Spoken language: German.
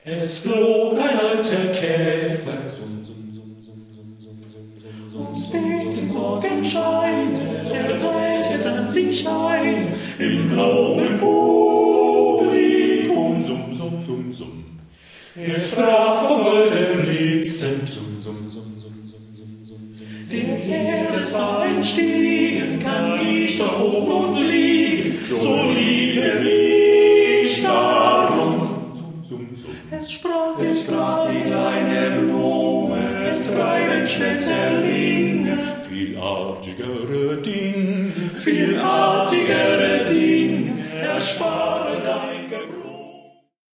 Es flog ein alter Käfer ums Beet im Morgenscheine, er weihte dann sich ein im blauen Publikum, Er sprach vom golden Blitzen, der Erde zwar entstiegen, kann ich doch hoch und fliegen, so liebe mich darum. Es sprach die kleine Blume, des kleinen Schmetterling, vielartigere Ding, er sprach